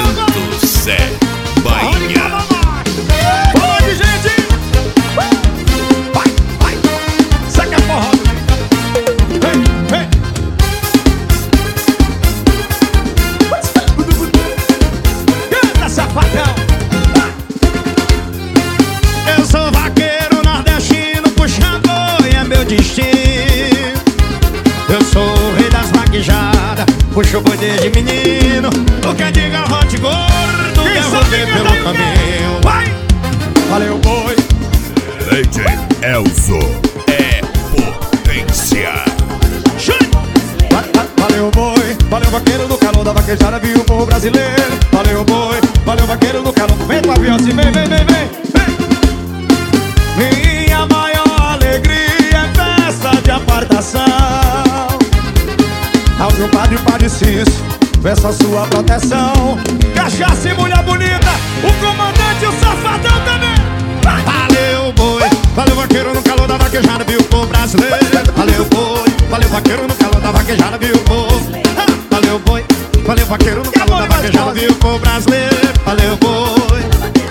Santo Sé, Bahia. Pode, gente! Vai, vai! Saca a porra! Vem, vem! Canta, safadão! Eu sou vaqueiro nordestino, puxa boi é meu destino. Eu sou o rei das vaquejadas, puxo boi desde menino. O que diga rote gordo, que eu vou ver pelo caminho. Vai! Valeu, boi! DJ Elzo é potência. Valeu, boi! Valeu, vaqueiro no calor da vaquejada, viu o povo brasileiro. Valeu, boi! Valeu, vaqueiro no calor. Vem com a Beyoncé, vem, vem, vem, vem! Minha maior alegria é festa de apartação. Ao meu padre, o Padre Cício, peço a sua proteção. Cachaça e mulher bonita, o comandante e o safadão também. Valeu, boi! Valeu, vaqueiro no calor da vaquejada, viu o povo brasileiro. Valeu, boi! Valeu, vaqueiro no calor da vaquejada, viu o povo. Valeu, boi! Valeu, vaqueiro no calor da vaquejada, viu o povo brasileiro. Valeu, boi!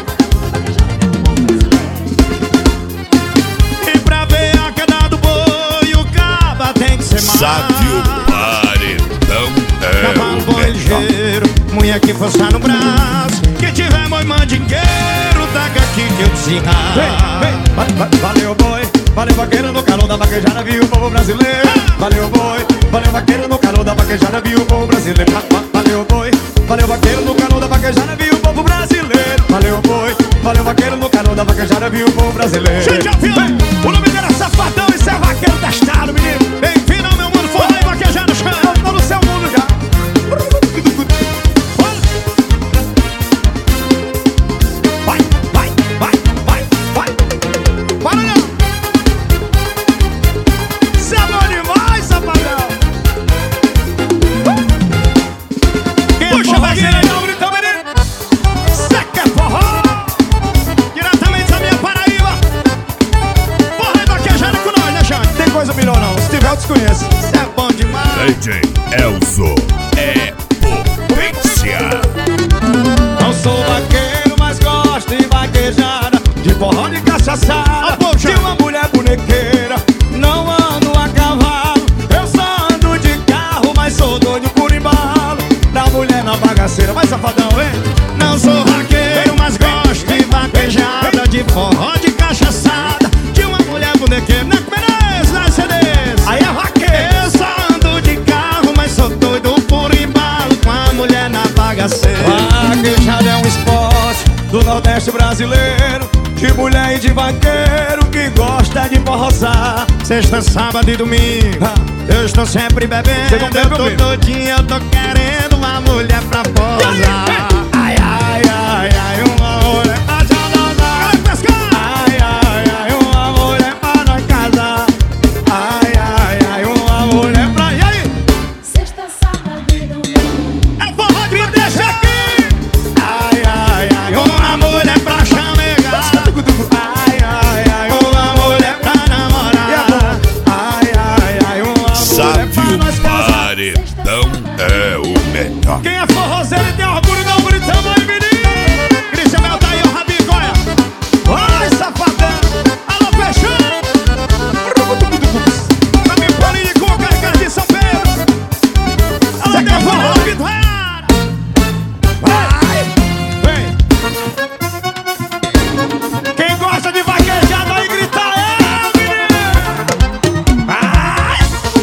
E pra ver a queda do boi, o caba tem que ser mais. Sabe o paredão é Cavalo o boi melhor. ligeiro, mulher que forçar no braço. Quem tiver boi mandingueiro, taca aqui que eu desenrasco. Valeu, boi! Valeu, vaqueiro no calor da vaquejada, viu o povo brasileiro. Valeu, boi! Valeu, vaqueiro no calor da vaquejada, viu o povo brasileiro. Valeu, boi! Valeu, vaqueiro no calor da vaquejada, viu o povo brasileiro. Valeu, boi! Valeu, vaqueiro no calor da vaquejada, viu o povo brasileiro. Gente, ouviu? O nome dele é Safadão e cê é vaqueiro testado, menino. Bem-vindo ao meu mundo, forró e vaquejada, eu tô no seu mundo já. Vai, vai, vai, vai, vai. Para não! Cê é bom demais, Safadão! Puxa, vaqueiro aí, não, então, menino! Cê quer forró? Diretamente da minha Paraíba! Forró e vaquejada com nós, né, Xande? Tem coisa melhor não, se tiver eu desconheço. Cê é bom demais! DJ Elzo é potência. Não sou vaqueiro, mas gosto de vaquejada, de forró de cachaçada, de uma mulher bonequeira. Não ando a cavalo, eu só ando de carro, mas sou doido por embalo da mulher na bagaceira. Vai, safadão, hein? Não sou vaqueiro, mas gosto de vaquejada, de forró de cachaçada, de uma mulher bonequeira. Neco Menezes, nas CDs. Aí é vaqueiro. Eu só ando de carro, mas sou doido por embalo com a mulher na bagaceira. Vaquejada é um esporte do Nordeste brasileiro, de mulher e de vaqueiro que gosta de forrosar. Sexta, sábado e domingo, eu estou sempre bebendo. Eu tô todinho, eu tô querendo uma mulher pra posar. Ai, ai, ai, ai, uma mulher pra jantar. Ai, ai, ai, uma mulher pra nós casar. Ai, ai, ai, uma mulher pra... E aí? Sexta, sábado e domingo. É forró de deixa aqui. Ai, ai, ai, uma mulher pra chamegar. Ai, ai, ai, uma mulher pra namorar. Ai, ai, ai, uma mulher Sabe pra o nós casar. paredão é o melhor. Quem é forrozeiro e tem orgulho da bonitão aí, menino? Cristian Mel tá aí, o Rabinho, olha. Vai, safadão. Alô, fechando. Rabinho, Paulinho de Cuca, Ricardo de São Pedro. Alô, Deus, forró, Vitória. Vai, vem. Quem gosta de vaquejada aí, grita é, menino. Vai.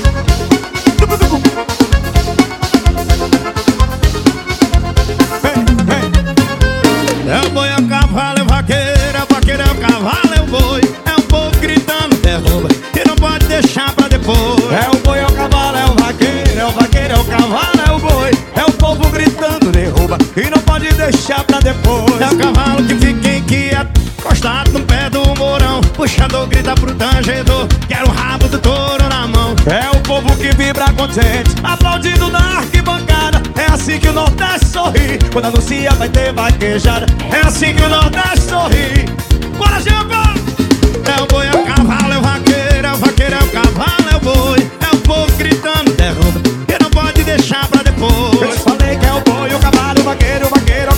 É o boi, é o cavalo, é o vaqueiro, é o vaqueiro, é o cavalo, é o boi. É o povo gritando, derruba, e não pode deixar pra depois. É o boi, é o cavalo, é o vaqueiro, é o vaqueiro, é o cavalo, é o boi. É o povo gritando, derruba, e não pode deixar pra depois. É o cavalo que fica inquieto, encostado no pé do morão. Puxador grita pro tangedor, quer o rabo do touro na mão. É o povo que vibra contente, aplaudindo na arquibancada. É assim que o Nordeste sorri, quando anuncia vai ter vaquejada. É assim que o Nordeste sorri. Bora, Jampa! É o boi, é o cavalo, é o vaqueiro, é o vaqueiro, é o cavalo, é o boi. É o povo gritando, derruba, e não pode deixar pra depois. Eu te falei que é o boi, o cavalo, o vaqueiro,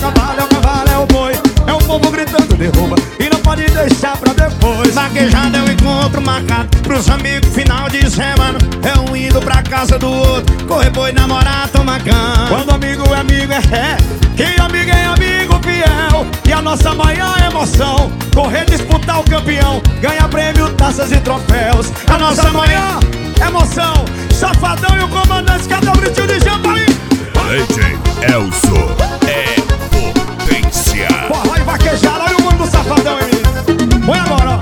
diz. Vaquejada é um encontro marcado pros amigos final de semana. É um indo pra casa do outro, correr boi, namorar, tomar cana. Quando amigo é amigo, quem amigo é amigo fiel. E a nossa maior emoção, correr disputar o campeão, ganhar prêmio, taças e troféus. A nossa maior emoção, Safadão e o comandante, cada um gritinho de Jampaí. DJ Elzo é potência. Forró e vaquejada, olha o mundo do Safadão aí. Põe agora, ó.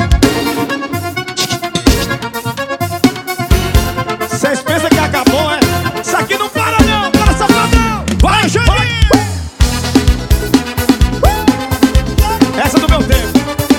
Vocês pensam que acabou, é? Isso aqui não para não, para Safadão. Vai, Janinho. Essa é do meu tempo.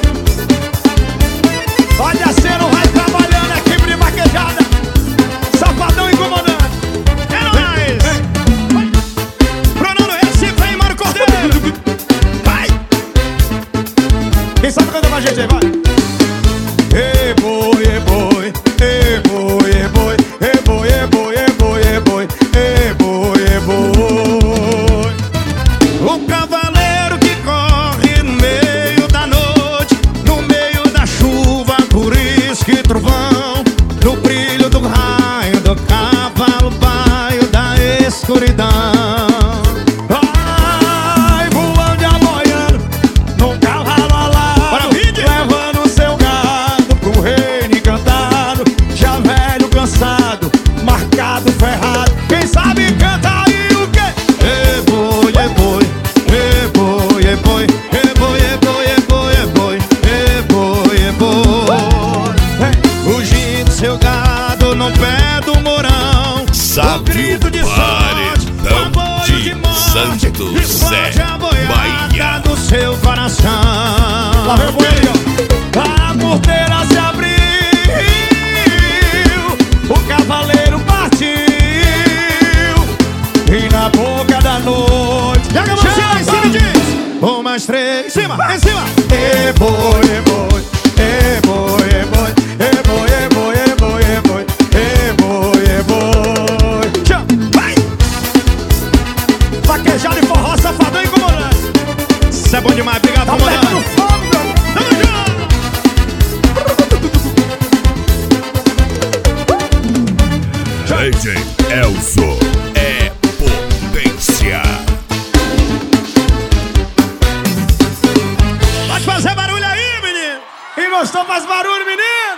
Olha a cena, vai trabalhando aqui de vaquejada. Safadão e comandante. É nóis. Bruno Recife aí, Mário Cordeiro. Vai. Quem sabe canta com a gente aí, vai. Ei boi, ei boi, ei boi, ei boi, ei boi, ei boi, ei boi, ei boi, ei boi, ei boi. O cavaleiro que corre no meio da noite, no meio da chuva, por isso que trovão, no brilho do raio do cavalo, baio da escuridão. Vai voando e aboiando num cavalo alado, levando seu gado pro reino encantado. Já velho, cansado, marcado, ferrado, quem sabe canta aí o quê? Ei boi, ei boi, ei boi, ei boi, ei boi, ei boi, ei boi, ei boi, ei boi, ei boi. Fugindo seu gado no pé do morão, o grito de sorte, o apoio de morte, explode a boiada do seu coração. Lá vem o boi aí, ó. A porteira se abriu, o cavaleiro partiu, e na boca da noite joga a mãozinha em cima e diz: 1, mais 3, em cima, em cima. E boi, e boi, e boi, e boi, e boi, e boi, e boi, e boi, e boi, e boi. Tchau, vai! Vaquejado e forró, Safadão e comandante. Isso é bom demais, obrigado, comandante. Tamo junto! DJ Elzo é potência. Pode fazer barulho aí, menino! Quem gostou, faz barulho, menino!